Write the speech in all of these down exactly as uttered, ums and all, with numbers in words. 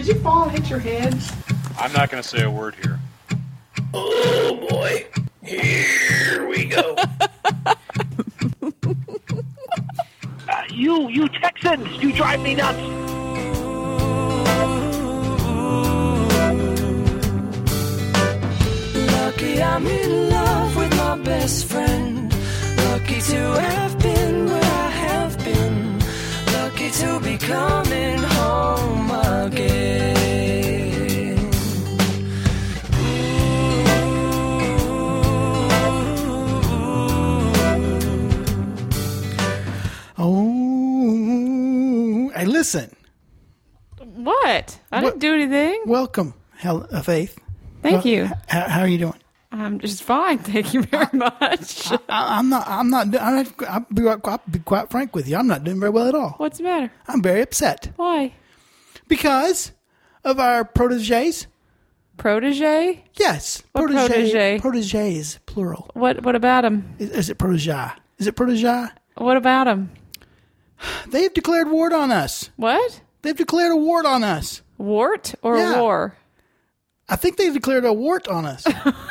you fall and hit your head? I'm not going to say a word here. Oh, boy. Here we go. uh, you, you Texans, you drive me nuts. Lucky I'm in love with my best friend. Lucky to have been where I have been. Lucky to be coming home again. Oh, hey, listen. What? I What- didn't do anything. Welcome, Hel- uh, Faith. Thank Well, you. h- how are you doing? I'm just fine. Thank you very much. I, I'm not. I'm not. I'm not I'll, be, I'll be quite frank with you. I'm not doing very well at all. What's the matter? I'm very upset Why? because of our proteges. Protege? Yes, What protege? Proteges, plural. What What about him? Is, is it protege? Is it protege? What about him? They've declared war on us. What? They've declared a war on us. Wart or Yeah. war? I think they've declared a wart on us.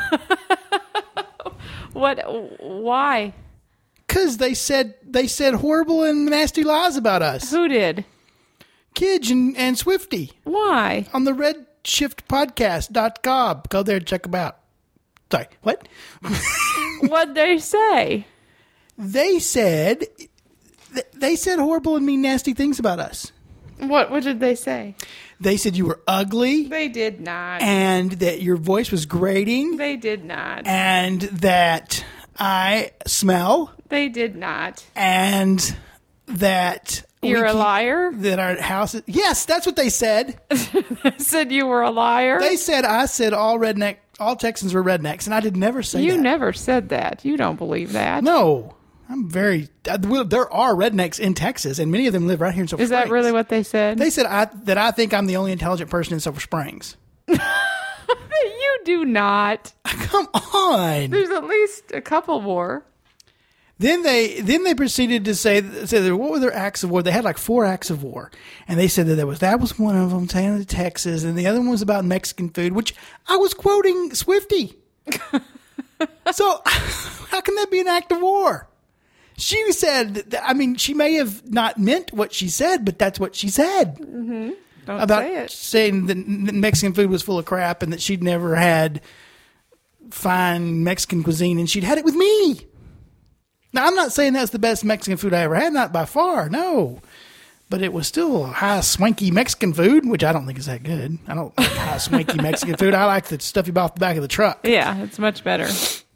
What? Why? Because they said they said horrible and nasty lies about us. Who did? Kidge and, and Swifty Why? on the redshift podcast dot com. Go there and check them out. Sorry, what? What'd they say? They said they said horrible and mean nasty things about us. What What did they say? They said you were ugly They did not. and that your voice was grating They did not. and that I smell They did not. and that You're we a keep- liar? That our house is, yes, that's what they said. Said you were a liar? They said I said all redneck, all Texans were rednecks, and I did never say You that. never said that. You don't believe that. No, I'm very. uh, well, There are rednecks in Texas, and many of them live right here in Silver Is Springs. that really what they said? They said? I, that I think I'm the only intelligent person in Silver Springs. You do not. Come on. There's at least a couple more. Then they then they proceeded to say, say that what were their acts of war? They had like four acts of war, and they said that there was that was one of them, saying Texas, and the other one was about Mexican food, which I was quoting Swifty. So how can that be an act of war? She said, that- I mean, she may have not meant what she said, but that's what she said. Mm-hmm. Don't About say it. saying that Mexican food was full of crap and that she'd never had fine Mexican cuisine, and she'd had it with me. Now, I'm not saying that's the best Mexican food I ever had, not by far, no. But it was still high, swanky Mexican food, which I don't think is that good. I don't like high, swanky Mexican food. I like the stuff you buy off the back of the truck. Yeah, it's much better.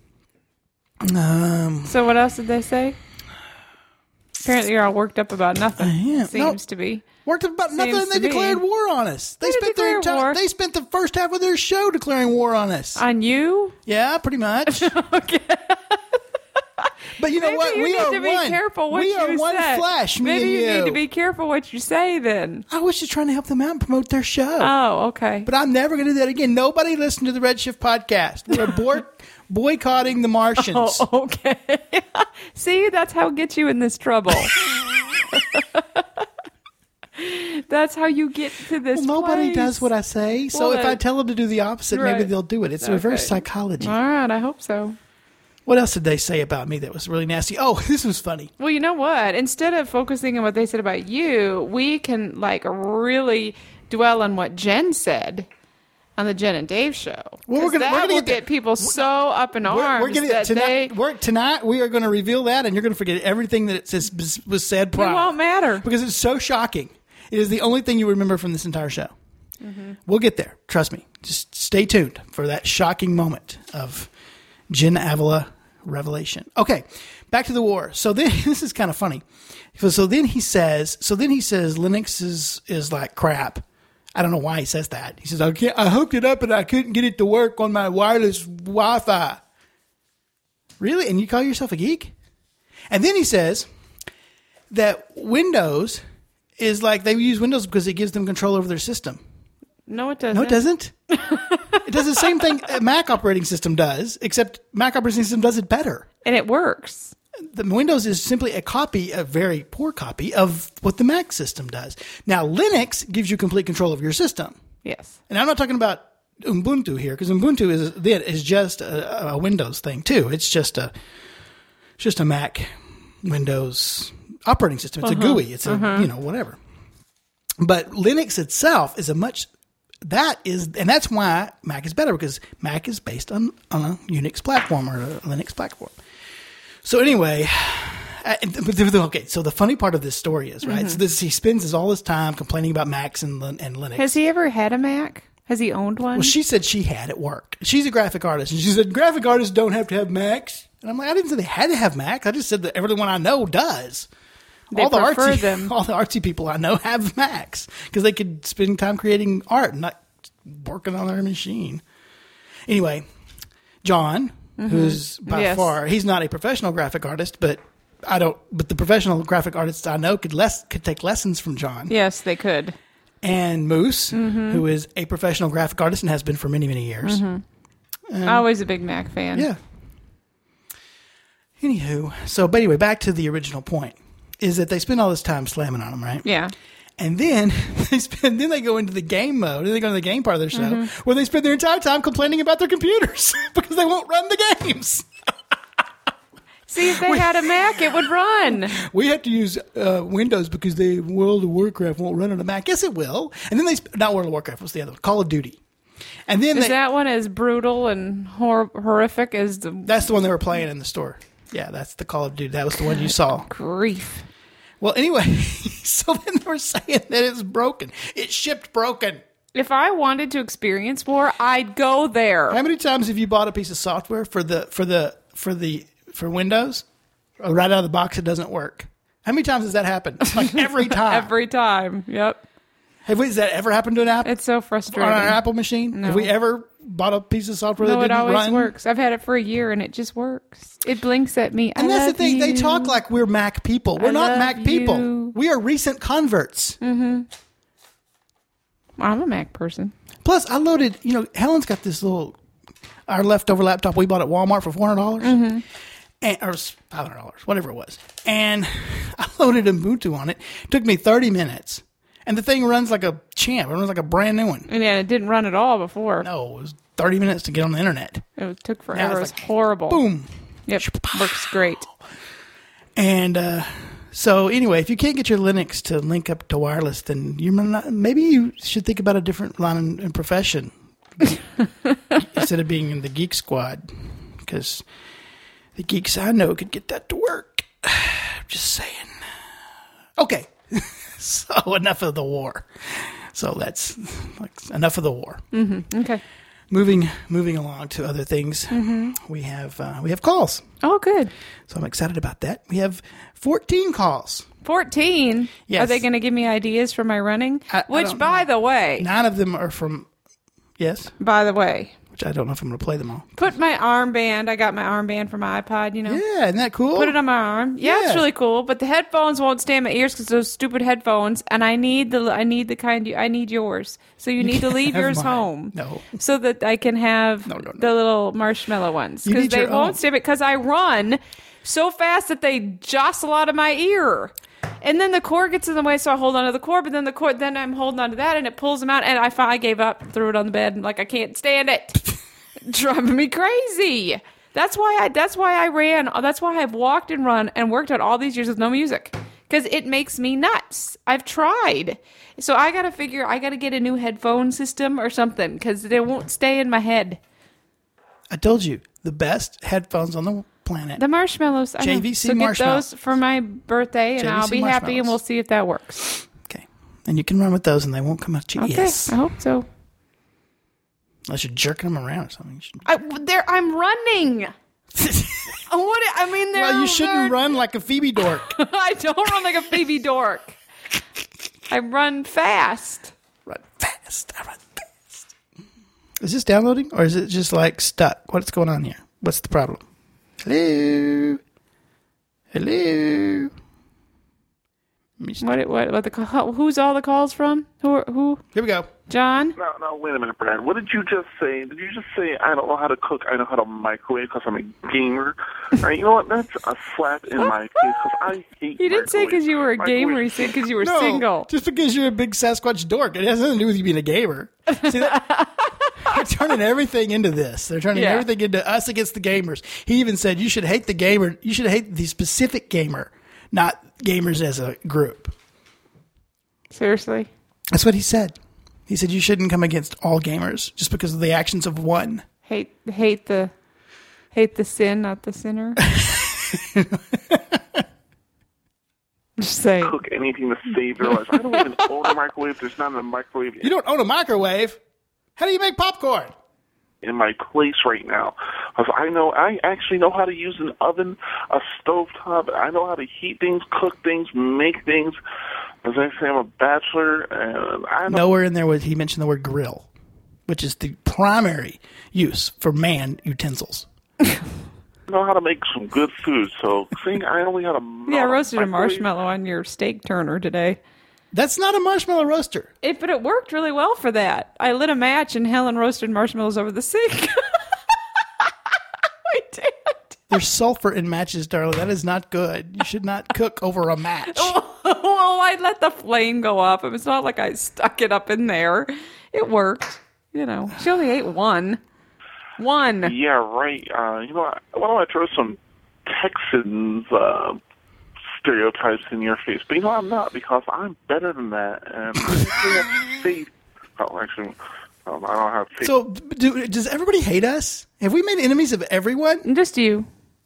Um, So what else did they say? Apparently you're all worked up about nothing. Yeah, Seems no. to be. Worked about nothing, Seems and they to be. declared war on us. They, They spent their declared entire, war. They spent the first half of their show declaring war on us. On you? Yeah, pretty much. Okay. But you know Maybe what? you we need are to be one. careful what we you are one say. flesh. Me Maybe and you you need to be careful what you say then. I was just trying to help them out and promote their show. Oh, okay. But I'm never going to do that again. Nobody listen to the Redshift podcast. We're boy- boycotting the Martians. Oh, okay. See, that's how it gets you in this trouble. That's how you get to this Well, nobody place. does what I say. So Well, if I that- tell them to do the opposite, maybe Right. they'll do it. It's Okay. reverse psychology. All right, I hope so. What else did they say about me that was really nasty? Oh, this was funny. Well, you know what? Instead of focusing on what they said about you, we can like really dwell on what Jen said on the Jen and Dave show. Well, we're 'Cause gonna- that we're gonna will get there. get people so up in We're, arms we're gonna, that tonight, they we're, tonight we are going to reveal that, and you're going to forget everything that it says was said it prior. won't matter. Because it's so shocking. It is the only thing you remember from this entire show. Mm-hmm. We'll get there. Trust me. Just stay tuned for that shocking moment of Jen Avila revelation. Okay, back to the war. So then, this is kind of funny. So, so then he says, so then he says Linux is, is like crap. I don't know why he says that. He says, I can't, I hooked it up and I couldn't get it to work on my wireless Wi-Fi. Really? And you call yourself a geek? And then he says that Windows is like, they use Windows because it gives them control over their system. No, it doesn't. No, it doesn't. It does the same thing a Mac operating system does, except Mac operating system does it better. And it works. The Windows is simply a copy, a very poor copy of what the Mac system does. Now, Linux gives you complete control of your system. Yes. And I'm not talking about Ubuntu here, because Ubuntu is is just a, a Windows thing too. It's just a it's just a Mac Windows operating system. It's uh-huh. a G U I. It's a uh-huh. you know whatever. But Linux itself is a much that is, and that's why Mac is better, because Mac is based on on a Unix platform or a Linux platform. So anyway. Okay, so the funny part of this story is, right, mm-hmm. so this, he spends his, all his time complaining about Macs and, and Linux. Has he ever had a Mac? Has he owned one? Well, she said she had at work. She's a graphic artist, and she said, graphic artists don't have to have Macs. And I'm like, I didn't say they had to have Macs. I just said that everyone I know does. They all the prefer artsy, them. All the artsy people I know have Macs, because they could spend time creating art and not working on their machine. Anyway, John, mm-hmm. who's by yes. far, he's not a professional graphic artist, but I don't, but the professional graphic artists I know could less could take lessons from John. Yes, they could. And Moose, mm-hmm. who is a professional graphic artist and has been for many, many years. Mm-hmm. Um, Always a big Mac fan. Yeah. Anywho, so but anyway, back to the original point, is that they spend all this time slamming on them, right? Yeah. And then they spend, then they go into the game mode, and they go into the game part of their show, mm-hmm. where they spend their entire time complaining about their computers because they won't run the games. See, if they we, had a Mac, it would run. We have to use uh, Windows because the World of Warcraft won't run on a Mac. Yes, it will. And then they not World of Warcraft. What's the other one? Call of Duty. And then is they, that one as brutal and hor- horrific as the? That's the one they were playing in the store. Yeah, that's the Call of Duty. That was the one you saw. Grief. Well, anyway, so then they were saying that it's broken. It shipped broken. If I wanted to experience war, I'd go there. How many times have you bought a piece of software for the for the for the for Windows? Right out of the box, it doesn't work. How many times has that happened? Like every time. Every time. Yep. Have we? Has that ever happened to an Apple? It's so frustrating. On an Apple machine? No. Have we ever bought a piece of software no, that didn't run? No, it always works. I've had it for a year and it just works. It blinks at me. And I that's the thing. You. They talk like we're Mac people. We're I not Mac you. people. We are recent converts. Mm-hmm. I'm a Mac person. Plus, I loaded, you know, Helen's got this little, our leftover laptop we bought at Walmart for four hundred dollars. Mm-hmm. And, or five hundred dollars, whatever it was. And I loaded Ubuntu on it. It took me thirty minutes. And the thing runs like a champ. It runs like a brand new one. And yeah, it didn't run at all before. No, it was thirty minutes to get on the internet. It took forever. It was like, horrible. Boom. Yep. Works great. And uh, so anyway, if you can't get your Linux to link up to wireless, then you not, maybe you should think about a different line in, in profession instead of being in the geek squad. Because the geeks I know could get that to work. I'm just saying. Okay. So enough of the war. So that's like, enough of the war. Mm-hmm. Okay. Moving moving along to other things. Mm-hmm. We have uh, we have calls. Oh, good. So I'm excited about that. We have fourteen calls. fourteen? Yes. Are they going to give me ideas for my running? I, Which, I by know. the way. Nine of them are from, yes? By the way. Which I don't know if I'm going to play them all. Put my armband. I got my armband from my iPod, you know. Yeah, isn't that cool? Put it on my arm. Yeah, yeah. It's really cool. But the headphones won't stay in my ears because those stupid headphones. And I need the I need the kind. You, I need yours. So you, you need to leave yours mine. home. No. So that I can have no, no, no. the little marshmallow ones because they won't own. stay. Because I run so fast that they jostle out of my ear. And then the cord gets in the way, so I hold on to the cord. But then the cord, then I'm holding on to that, and it pulls them out. And I finally gave up, threw it on the bed, and like I can't stand it. Driving me crazy. That's why I. That's why I ran. That's why I've walked and run and worked out all these years with no music because it makes me nuts. I've tried, so I got to figure. I got to get a new headphone system or something because they won't stay in my head. I told you the best headphones on the planet. The marshmallows. J V C so marshmallows. Get those for my birthday, and J V C I'll be happy, and we'll see if that works. Okay, and you can run with those, and they won't come out. Okay, yes. I hope so. Unless you're jerking them around or something. I, there, I'm running. What? I mean, they're well, you shouldn't they're, run like a Phoebe dork. I don't run like a Phoebe dork. I run fast. Run fast. I run fast. Is this downloading or is it just like stuck? What's going on here? What's the problem? Hello. Hello. What? What? What? The call, who's all the calls from? Who? Who? Here we go. John? No, no, wait a minute, Brad. What did you just say? Did you just say, I don't know how to cook, I know how to microwave because I'm a gamer? Right? You know what? That's a slap in my face because I hate You didn't say because you were a gamer. You said because you were no, single. Just because you're a big Sasquatch dork. It has nothing to do with you being a gamer. See that? They're turning everything into this. They're turning Yeah. everything into us against the gamers. He even said you should hate the gamer. You should hate the specific gamer, not gamers as a group. Seriously? That's what he said. He said you shouldn't come against all gamers just because of the actions of one. Hate hate the hate the sin, not the sinner. Just saying. Cook anything to save their lives. I don't even own a microwave. There's not a microwave You don't own a microwave. How do you make popcorn? in my place right now. Because I know, I actually know how to use an oven, a stovetop. I know how to heat things, cook things, make things. As I say, I'm a bachelor, and I know. Nowhere in there was he mentioned the word grill, which is the primary use for man utensils. know how to make some good food, so seeing I only had a Yeah, I roasted a microwave- marshmallow on your steak turner today. That's not a marshmallow roaster. It, but it worked really well for that. I lit a match and Helen roasted marshmallows over the sink. I did. There's sulfur in matches, darling. That is not good. You should not cook over a match. Well, I let the flame go up. It's not like I stuck it up in there. It worked. You know, she only ate one. One. Yeah, right. Uh, you know, why don't I throw some Texans uh, stereotypes in your face? But you know, I'm not, because I'm better than that, and I actually have faith. Oh, actually, um, I don't have faith. So, do, does everybody hate us? Have we made enemies of everyone? Just you.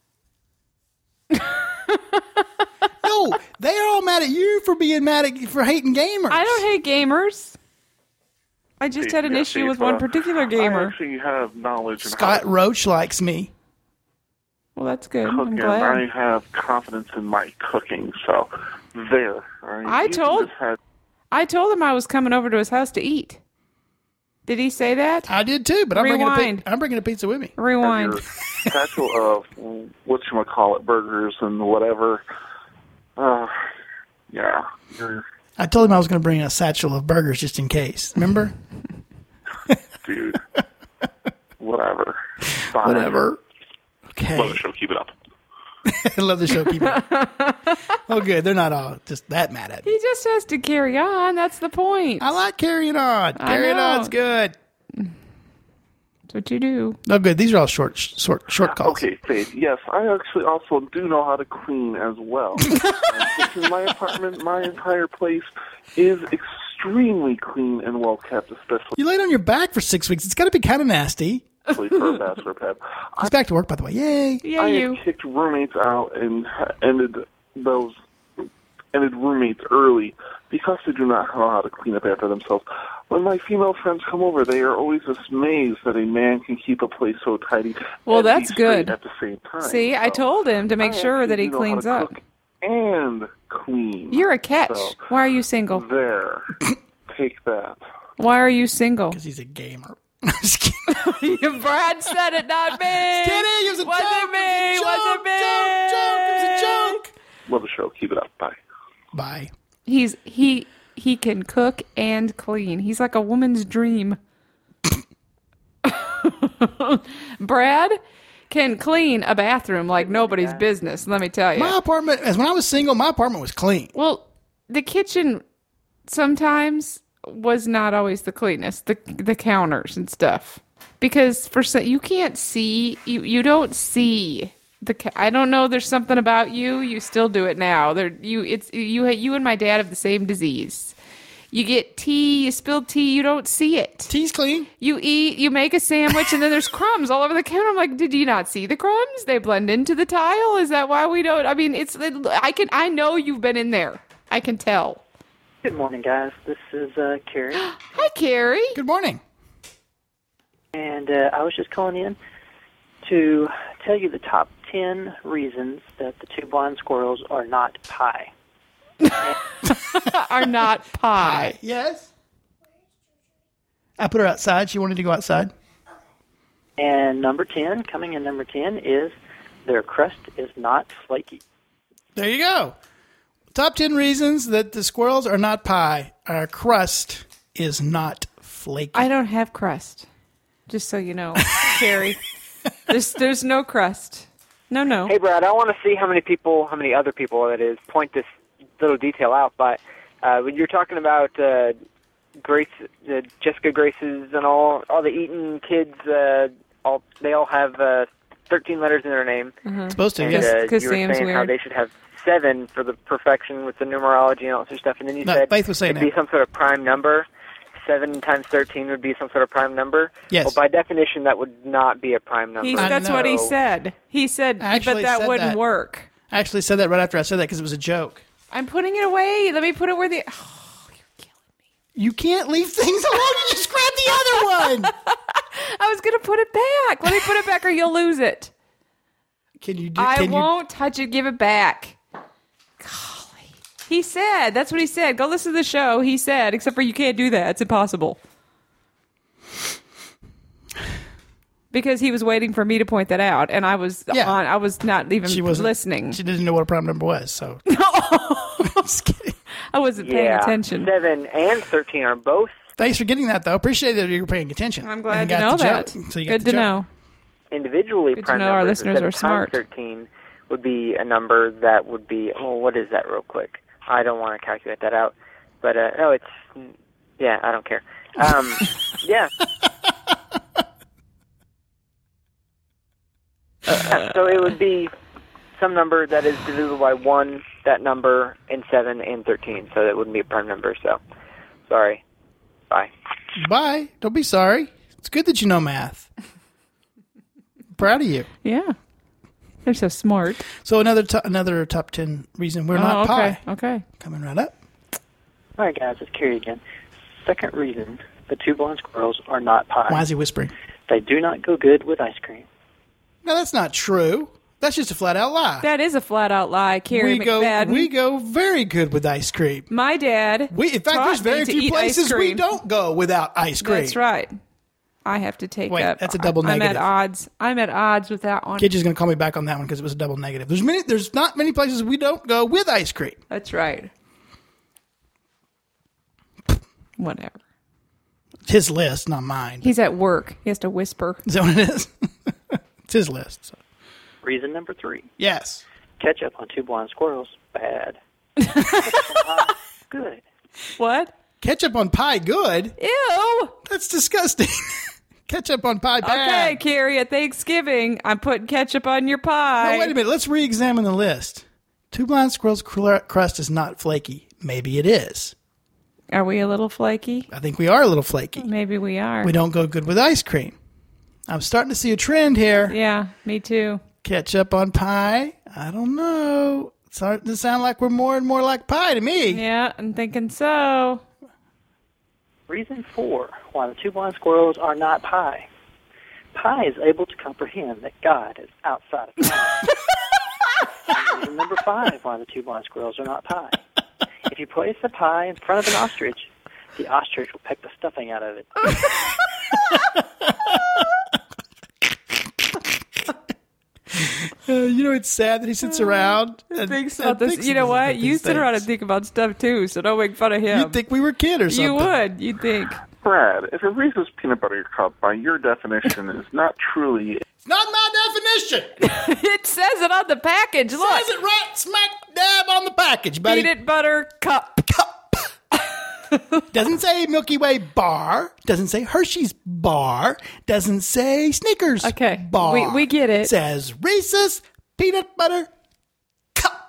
No, they're all mad at you for being mad at for hating gamers. I don't hate gamers. I just had an Yeah, issue faith, with one uh, particular I gamer. actually have knowledge in Scott how Roach likes me. Well, that's good. to cook, I'm and glad. I have confidence in my cooking. So, there. All right? I You told- just had- I told him I was coming over to his house to eat. Did he say that? I did too, but I'm bringing, a, Rewind. pi- I'm bringing a pizza with me. have Rewind. your satchel of whatchamacallit burgers and whatever. Uh, yeah. You're- I told him I was going to bring a satchel of burgers just in case. Remember? Dude. Whatever. Fine. Whatever. Okay. Love the show. Keep it up. I love the show. Keep it up. Oh, good. They're not all just that mad at me. He just has to carry on. That's the point. I like carrying on. I Carrying know. on's good. That's what you do. Oh, good. These are all short, short, short calls. Okay, Faith. Yes, I actually also do know how to clean as well. And in my apartment, my entire place is extremely clean and well kept, especially You laid on your back for six weeks. It's got to be kind of nasty. for a bachelor pad. He's back to work, by the way. Yay. Yeah, I you. have kicked roommates out and ha- ended those ended roommates early because they do not know how to clean up after themselves. When my female friends come over, they are always amazed that a man can keep a place so tidy. Well, and that's be straight good. At the same time. See, I So told him to make I sure that actually he do know how cleans to up. cook and clean. You're a catch. So, Why are you single? there. Take that. Why are you single? Because he's a gamer. I'm just kidding. Brad said it, not me. Kidding. It was a Wasn't joke. me. It was a Wasn't joke. me. Joke, joke. It was a joke. Love the show. Keep it up. Bye. Bye. He's he he can cook and clean. He's like a woman's dream. Brad can clean a bathroom like nobody's business. Let me tell you. My apartment, as when I was single, my apartment was clean. Well, the kitchen sometimes was not always the cleanest. The the counters and stuff, because for some, you can't see you you don't see the. ca- I don't know. There's something about you. You still do it now. There you it's you you and my dad have the same disease. You get tea, you spill tea, you don't see it. Tea's clean. You eat, you make a sandwich, and then there's crumbs all over the counter. I'm like, did you not see the crumbs? They blend into the tile. Is that why we don't? I mean, it's. I can. I know you've been in there. I can tell. Good morning, guys. This is uh, Carrie, Hi, Carrie. Good morning. and uh, I was just calling in to tell you the top ten reasons that the two blind squirrels are not pie. Are not pie. Yes? I put her outside. She wanted to go outside. And number ten, coming in number ten, is their crust is not flaky. There you go. Top ten reasons that the squirrels are not pie. Our crust is not flaky. I don't have crust. Just so you know, Carrie. There's there's no crust. No, no. Hey, Brad, I want to see how many people, how many other people, that is, point this little detail out. But uh, when you're talking about uh, Grace, uh, Jessica Grace's, and all all the Eaton kids. Uh, all they all have uh, thirteen letters in their name. Mm-hmm. Supposed to, and, yes. uh, Cause you were Sam's saying how weird. they should have seven for the perfection with the numerology and all that sort of stuff. And then you No, said Faith was saying it'd be that. some sort of prime number. Seven times thirteen would be some sort of prime number. Yes. Well, by definition, that would not be a prime number. He, I that's what he So- said. He said, I actually but that said wouldn't that. work. I actually said that right after I said that because it was a joke. I'm putting it away. Let me put it where the. Oh, you're killing me. You can't leave things alone. You just grab the other one. I was going to put it back. Let me put it back or you'll lose it. Can you do I can won't touch it. Give it back. Golly. He said. That's what he said. Go listen to the show. He said, except for you can't do that. It's impossible. Because he was waiting for me to point that out, and I was Yeah. on. I was not even She wasn't listening. She didn't know what a prime number was, so. I'm just kidding. I wasn't paying Yeah, attention. seven and thirteen are both Thanks for getting that, though. Appreciate that you were paying attention. I'm glad And to got know the that. joke. So you got Good the to joke. know. individually Good to prime know our numbers. listeners Instead are of times smart. thirteen would be a number that would be, oh, what is that real quick? I don't want to calculate that out. But, uh, no, it's, yeah, I don't care. Um, yeah. Uh, so it would be some number that is divisible by one, that number, and seven, and thirteen. So that wouldn't be a prime number. So, sorry. Bye. Bye. Don't be sorry. It's good that you know math. Proud of you. Yeah. They're so smart. So another to- another top ten reason we're not oh, okay. pie. Okay. Coming right up. All right, guys, it's Kerry again. Second reason the two blind squirrels are not pie. Why is he whispering? They do not go good with ice cream. No, that's not true. That's just a flat out lie. That is a flat out lie, Carrie we go McFadden. we go very good with ice cream. My dad. We in fact taught there's very me to few eat ice places we cream. don't go without ice cream. That's right. I have to take Wait, that. that's a double I'm negative. at odds. I'm at odds with that one. Kidge is going to call me back on that one because it was a double negative. There's many. There's not many places we don't go with ice cream. That's right. Whatever. It's his list, not mine. He's at work. He has to whisper. Is that what it is? It's his list. So. Reason number three. Yes. Ketchup on two blind squirrels, bad. Good. What? Ketchup on pie, good. Ew. That's disgusting. Ketchup on pie, bad. Okay, Carrie, at Thanksgiving, I'm putting ketchup on your pie. No, wait a minute. Let's re-examine the list. Two blind squirrels cr- crust is not flaky. Maybe it is. Are we a little flaky? I think we are a little flaky. Maybe we are. We don't go good with ice cream. I'm starting to see a trend here. Yeah, me too. Ketchup on pie. I don't know. It's starting to sound like we're more and more like pie to me. Yeah, I'm thinking so. Reason four why the two blind squirrels are not pie. Pie is able to comprehend that God is outside of time. And reason number five why the two blind squirrels are not pie. If you place a pie in front of an ostrich, the ostrich will peck the stuffing out of it. Uh, you know, it's sad that he sits around and Thinks and about this. thinks You know about what? these You sit around and things. think about stuff too, so don't make fun of him. You'd think we were kid or something. You would. You'd think. Brad, if a Reese's peanut butter cup, by your definition, is not truly It's not my definition. It says it on the package. Look. Says it right smack dab on the package, buddy. Peanut butter cup. Doesn't say Milky Way bar. Doesn't say Hershey's bar. Doesn't say Snickers Okay, bar. we- we get it. Says Reese's peanut butter cup.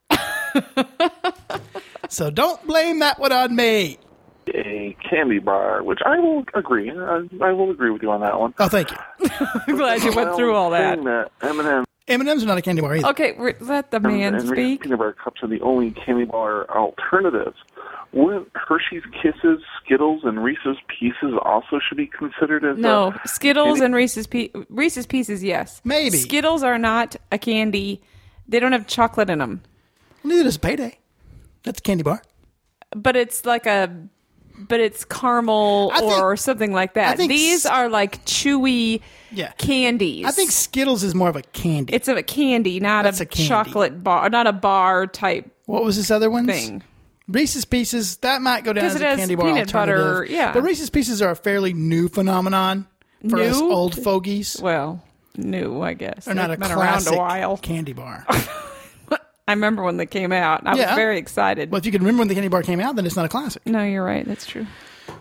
So don't blame that one on me. a candy bar, which I will agree. I, I will agree with you on that one. Oh, thank you. I'm glad you went Well, through all that. saying that M and M's M and M's are not a candy bar either. Okay, re- let the man and Reese's speak. peanut butter cups are the only candy bar alternatives. Wouldn't Hershey's Kisses, Skittles, and Reese's Pieces also should be considered as No, a Skittles candy? and Reese's Pe- Reese's Pieces, yes. Maybe. Skittles are not a candy. They don't have chocolate in them. Neither does Payday. That's a candy bar. But it's like a, but it's caramel I think- or something like I that. think These s- are like chewy Yeah. candies. I think Skittles is more of a candy. it's a candy, not That's a, a candy. chocolate bar, not a bar type What was this other one? thing. Reese's Pieces, that might go down 'Cause as it a has candy bar peanut butter, alternative. yeah. But Reese's Pieces are a fairly new phenomenon for us New? old fogies. Well, new, I guess. They're not a They've been around classic a while. candy bar. I remember when they came out. And I Yeah. was very excited. Well, if you can remember when the candy bar came out, then it's not a classic. No, you're right. That's true.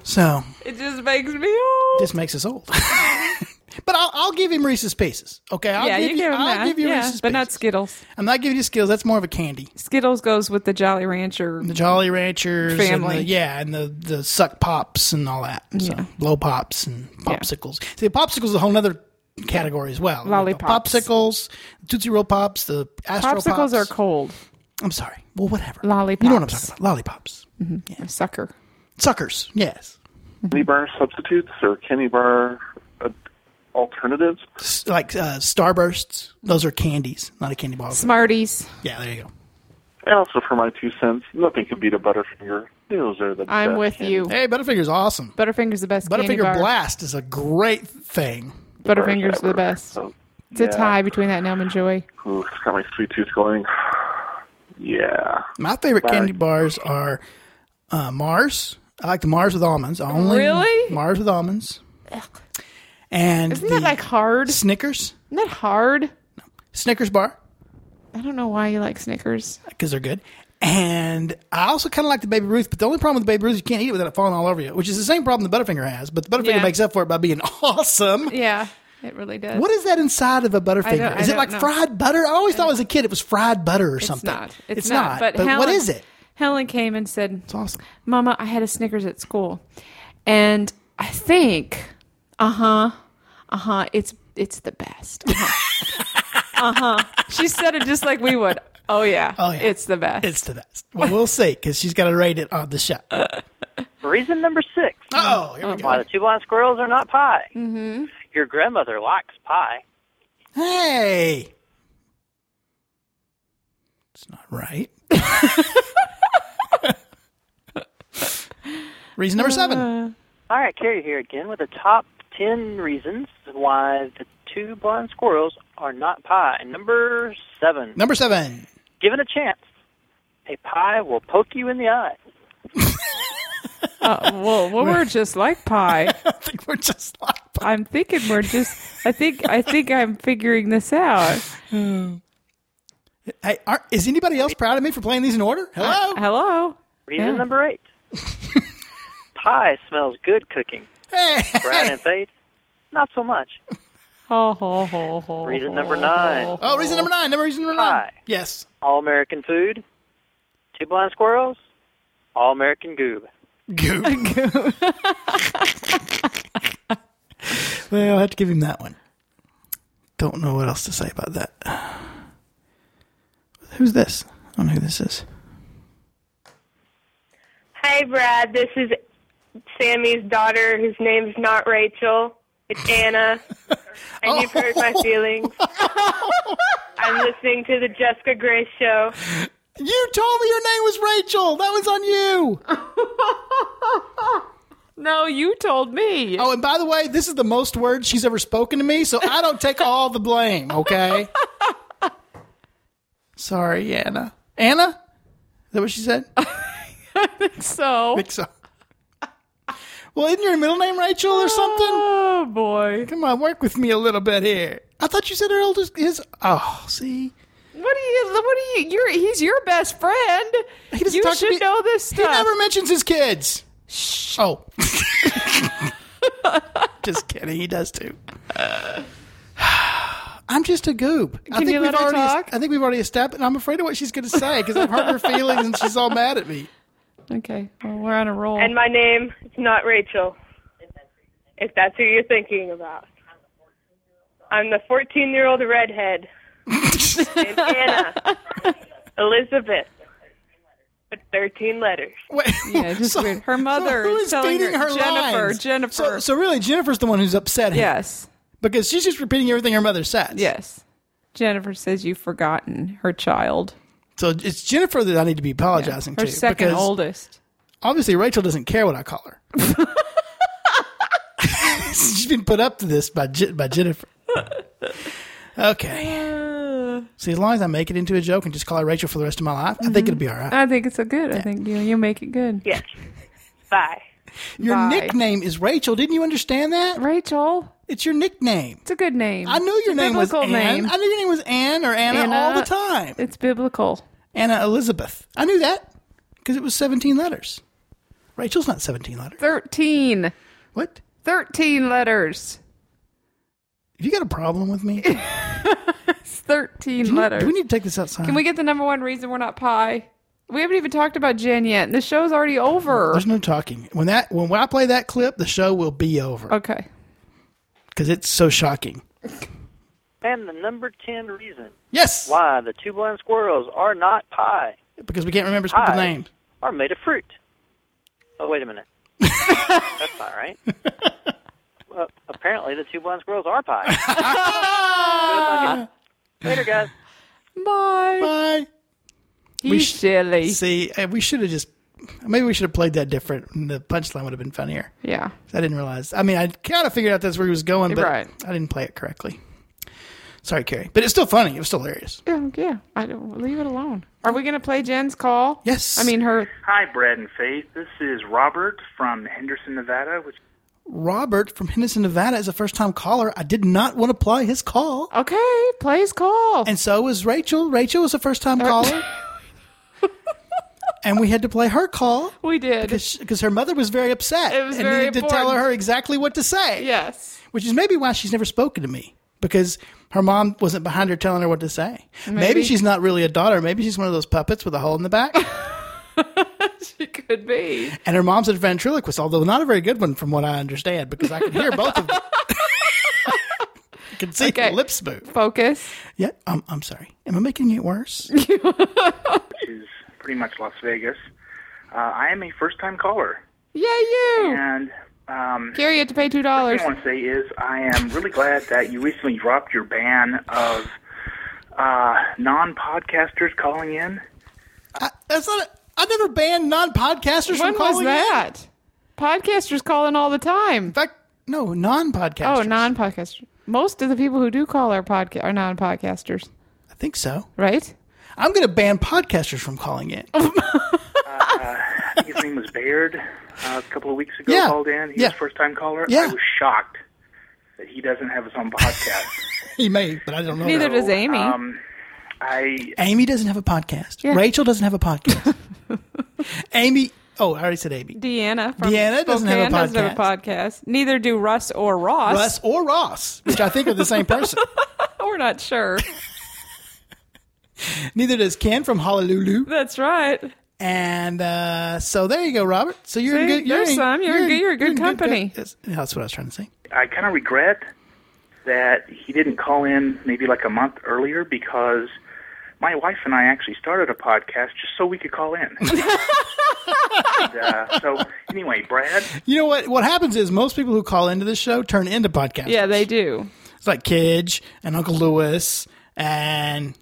So It just makes me old. this makes us old. But I'll, I'll give him Reese's Pieces. Okay, I'll yeah, give you you. give him I'll that. give you yeah, Reese's but Pieces. not Skittles. I'm not giving you Skittles. That's more of a candy. Skittles goes with the Jolly Rancher. The Jolly Ranchers, Family. and the, yeah, and the the Suck Pops and all that. So, Yeah. blow pops and popsicles. See, popsicles is a whole other category as well. Lollipops. Like the popsicles, Tootsie Roll Pops, the Astro Popsicles Pops. are cold. I'm sorry. Well, whatever. Lollipops. You know what I'm talking about? Lollipops. A sucker. Suckers. Yes. Candy bar substitutes or candy bar uh, alternatives? S- Like uh, Starbursts. Those are candies, not a candy bar. Smarties. Yeah, there you go. And also for my two cents, nothing can beat a Butterfinger. Those are the I'm best with candy. you. Hey, Butterfinger's awesome. Butterfinger's the best candy Butterfinger bar. Blast is a great thing. Butterfinger's the Ever. best. So, It's a yeah. tie between that and Almond Joy. Ooh, it's got my sweet tooth going. Yeah. My favorite Sorry. candy bars are uh, Mars. I like the Mars with almonds. Only Really? Mars with almonds. And Isn't the that like hard? Isn't Snickers. that hard? Snickers bar, I don't know why you like Snickers. because they're good. And I also kind of like the Baby Ruth, but the only problem with the Baby Ruth is you can't eat it without it falling all over you, which is the same problem the Butterfinger has. But the Butterfinger Yeah. makes up for it by being awesome. Yeah, it really does. What is that inside of a Butterfinger? don't- I Is it don't like know. fried butter? I always thought as a kid it was fried butter or It's something. not. It's, not. But, But, Helen, what is it? Helen came and said, It's awesome. Mama, I had a Snickers at school. And I think, uh-huh, uh-huh, it's it's the best. Uh-huh. uh-huh. She said it just like we would. Oh, yeah. Oh, yeah. It's the best. It's the best. Well, we'll see, because she's got to rate it on the show. Reason number six. Oh, here we go. Why the two blind squirrels are not pie. Mm-hmm. Your grandmother likes pie. Hey. It's not right. Reason number seven. All right, Carrie here again with the top ten reasons why the two blind squirrels are not pie. Number seven. Number seven. Given a chance, a pie will poke you in the eye. Uh, well, well, we're just like pie. I think we're just like. I'm thinking we're just. I think. I think I'm figuring this out. Hey, are, is anybody else proud of me for playing these in order? Hello? Hello. Reason Yeah. number eight. Pie smells good cooking. Hey. Brown and fade, not so much. Ho, ho, ho, ho, Reason ho, number nine. ho. Oh, reason number nine. Number reason number nine. Pie. Yes. All American food. Two blind squirrels. All American goob. Goop. Well, I have to give him that one. Don't know what else to say about that. Who's this? I don't know who this is. Hi, Brad. This is Sammy's daughter, whose name's not Rachel. It's Anna. And you've hurt my feelings. I'm listening to the Jessica Grace show. You told me your name was Rachel. That was on you. No, you told me. Oh, and by the way, this is the most words she's ever spoken to me, so I don't take all the blame, okay? Sorry, Anna. Anna? Is that what she said? I think so. I think so. Well, isn't your middle name Rachel or something? Oh boy. Come on, work with me a little bit here. I thought you said her oldest is. Oh, see, What do you? What do you? You're. He's your best friend. He doesn't You talk to should me- know this he stuff. never mentions his kids. Shh. Oh, just kidding. He does too. I'm just a goob. I Can think you we've let her already. talk? I think we've already established. And I'm afraid of what she's going to say because I've hurt her feelings and she's all mad at me. Okay. Well, we're on a roll. And my name is not Rachel, if that's who you're thinking about. I'm the fourteen-year-old redhead named Anna Elizabeth with thirteen letters. Wait, Yeah, just weird. Her mother who is is telling feeding her- her Jennifer, lines? Jennifer. So, so really, Jennifer's the one who's upset him. yes. Because she's just repeating everything her mother says. Yes. Jennifer says you've forgotten her child. So it's Jennifer that I need to be apologizing Her to. second because oldest. Obviously, Rachel doesn't care what I call her. She's been put up to this by Je- by Jennifer. Okay. See, as long as I make it into a joke and just call her Rachel for the rest of my life, I think it'll be all right. I think it's a good. I think you you make it good. Yes. Bye. Your Bye. nickname is Rachel. Didn't you understand that? Rachel. It's your nickname. It's a good name. I knew your It's a name was biblical Anne. name. I knew your name was Anne or Anna, Anna. all the time. It's biblical. Anna Elizabeth. I knew that because it was seventeen letters. Rachel's not seventeen letters. Thirteen. What? Thirteen letters. Have you got a problem with me? It's thirteen do you, letters. Do we need to take this outside? Can we get the number one reason we're not pi? We haven't even talked about Jen yet, and the show's already over. There's no talking. When that when I play that clip, the show will be over. Okay. Because it's so shocking. And the number ten reason Yes. why the two blind squirrels are not pie Because we can't remember people's Pies names. are made of fruit. Oh, wait a minute. That's not right. Well, apparently the two blind squirrels are pie. Later, guys. Bye. Bye. He's We sh- silly. See, eh, we should have just, maybe we should have played that different. And the punchline would have been funnier. Yeah. I didn't realize. I mean, I kind of figured out that's where he was going, but Right. I didn't play it correctly. Sorry, Carrie. But it's still funny. It was still hilarious. Yeah, yeah. I don't leave it alone. Are we going to play Jen's call? Yes. I mean, her. Hi, Brad and Faith. This is Robert from Henderson, Nevada. Which Robert from Henderson, Nevada is a first-time caller. I did not want to play his call. Okay, play his call. And so was Rachel. Rachel was a first-time caller. And we had to play her call. We did. Because, because her mother was very upset. It was and very needed to tell important. her exactly what to say. Yes. Which is maybe why she's never spoken to me. Because her mom wasn't behind her telling her what to say. Maybe, Maybe. she's not really a daughter. Maybe she's one of those puppets with a hole in the back. She could be. And her mom's a ventriloquist, although not a very good one from what I understand, because I can hear both of them. I can see Okay. the lips move. Focus. Yeah, um, I'm sorry. Am I making it worse? which is pretty much Las Vegas. Uh, I am a first-time caller. Yeah, you. And um, Gary, you have to pay two the dollars. thing I want to say is I am really glad that you recently dropped your ban of uh, non-podcasters calling in. I, that's not. A, I never banned non-podcasters When from calling was that? Podcasters call in all the time. In fact, no, non-podcasters. Oh, non-podcasters. Most of the people who do call are podca- are non-podcasters. I think so. Right? I'm going to ban podcasters from calling in. uh, I think his name was Baird. Uh, a couple of weeks ago, Yeah. called in. He Yeah. was a first-time caller. Yeah. I was shocked that he doesn't have his own podcast. He may, but I don't know. Neither that. does Amy. Um, I Amy doesn't have a podcast. Yeah. Rachel doesn't have a podcast. Amy. Oh, I already said Amy. Deanna from Deanna doesn't have a Spokane doesn't have a podcast. Neither do Russ or Ross. Russ or Ross, which I think are the same person. We're not sure. Neither does Ken from Honolulu. That's right. And uh, so there you go, Robert. So you're in See, good. You're there's in, some. You're in good- you're in good in company. That's, that's what I was trying to say. I kind of regret that he didn't call in maybe like a month earlier because my wife and I actually started a podcast just so we could call in. and, uh, so anyway, Brad. You know what? What happens is most people who call into this show turn into podcasters. Yeah, they do. It's like Kidge and Uncle Lewis and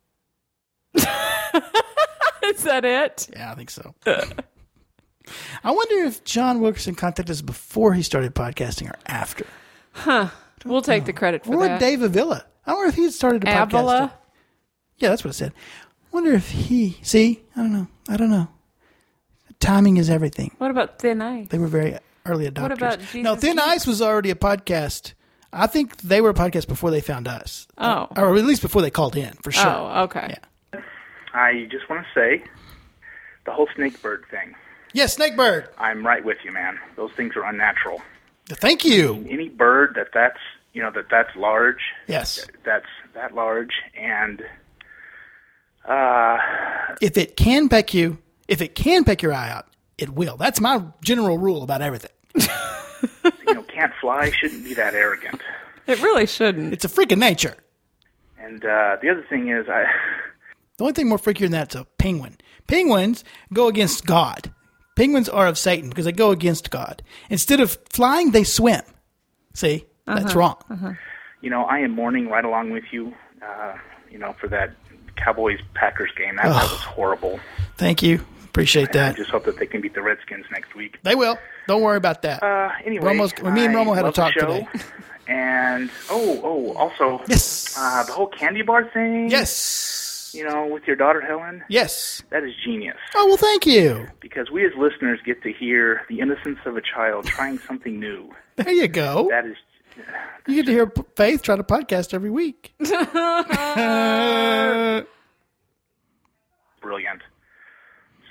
Is that it? yeah, I think so. I wonder if John Wilkerson contacted us before he started podcasting or after. Huh. We'll take the credit for Or that. Dave Avila. I wonder if he had started a podcast. Avila? Yeah, that's what it said. I wonder if he. See, I don't know. I don't know. Timing is everything. What about Thin Ice? They were very early adopters. What about Jesus No, Thin Christ? Ice was already a podcast. I think they were a podcast before they found us. Oh. Or at least before they called in, for sure. Oh, okay. Yeah. I just want to say the whole snakebird thing. Yes, Snakebird. I'm right with you, man. Those things are unnatural. Thank you. Any bird that that's you know that that's large. Yes. That's that large, and uh, If it can peck you, if it can peck your eye out, it will. That's my general rule about everything. you know, can't fly shouldn't be that arrogant. It really shouldn't. It's a freak of nature. And uh, the other thing is, I The only thing more freakier than that's a penguin. Penguins go against God. Penguins are of Satan because they go against God. Instead of flying, they swim. See? That's Uh-huh. wrong. Uh-huh. you know I am mourning right along with you. Uh, you know for that Cowboys Packers game that, that was horrible. Thank you. Appreciate And I that. just hope that they can beat the Redskins next week. They will. Don't worry about that. Uh, anyway, Romo's, me and I Romo had a love the talk show. today. And oh, oh, also, yes, uh, the whole candy bar thing. Yes, you know, with your daughter Helen. Yes, that is genius. Oh well, thank you. Because we as listeners get to hear the innocence of a child trying something new. There you go. That is You get to hear Faith try to podcast every week. brilliant.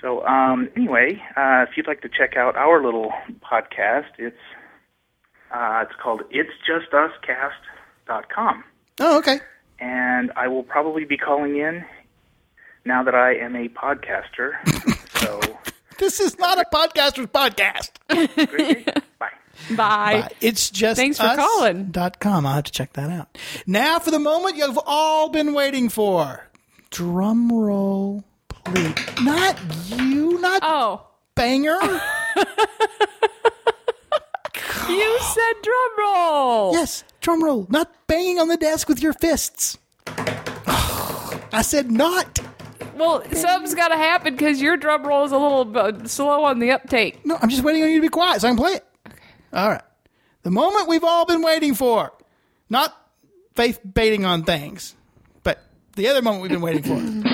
So um, anyway, uh, if you'd like to check out our little podcast, it's uh, it's called It's Just Us Cast dot com. Oh, okay. And I will probably be calling in now that I am a podcaster. So this is not a podcaster's podcast. Great. Bye. Bye. Bye. It's just Thanks for calling. Dot com. I'll have to check that out. Now for the moment you've all been waiting for. Drum roll, please. Not you, not oh. Banger. You said drum roll. Yes, drum roll. Not banging on the desk with your fists. I said not. Well, something's got to happen because your drum roll is a little uh, slow on the uptake. No, I'm just waiting on you to be quiet so I can play it. Okay. All right. The moment we've all been waiting for. Not faith baiting on things, but the other moment we've been waiting for.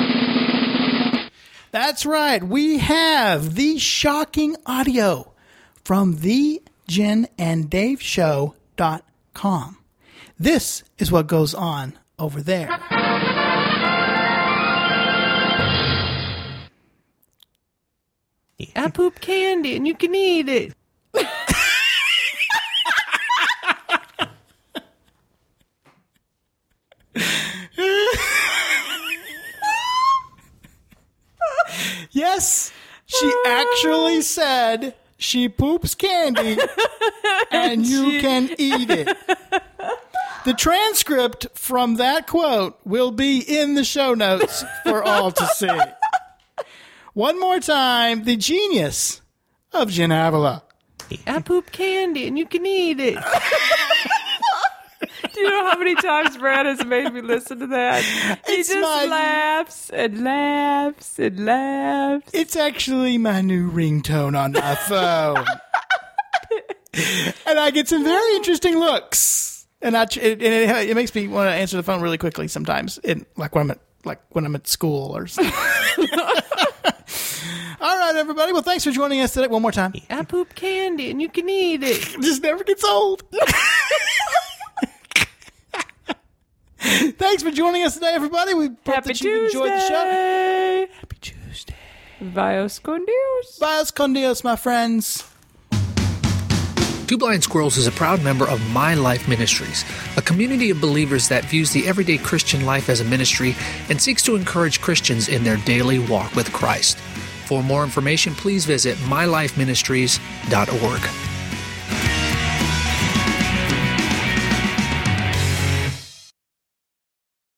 That's right. We have the shocking audio from the Jen and Dave Show dot com. This is what goes on over there. I poop candy and you can eat it. Yes, she actually said she poops candy and you can eat it. The transcript from that quote will be in the show notes for all to see. One more time, the genius of Jen Avila. I poop candy and you can eat it. Do you know how many times Brad has made me listen to that? He It's just my- laughs and laughs and laughs. It's actually my new ringtone on my phone. And I get some very interesting looks. And I, it, and it, it makes me want to answer the phone really quickly sometimes, in, like when I'm at like when I'm at school or something. All right, everybody. Well, thanks for joining us today. One more time. I poop candy and you can eat it. It just never gets old. Thanks for joining us today, everybody. We hope Happy that you Tuesday. enjoyed the show. Happy Tuesday. Vios con Dios. Vios con Dios, my friends. Two Blind Squirrels is a proud member of My Life Ministries, a community of believers that views the everyday Christian life as a ministry and seeks to encourage Christians in their daily walk with Christ. For more information, please visit my life ministries dot org.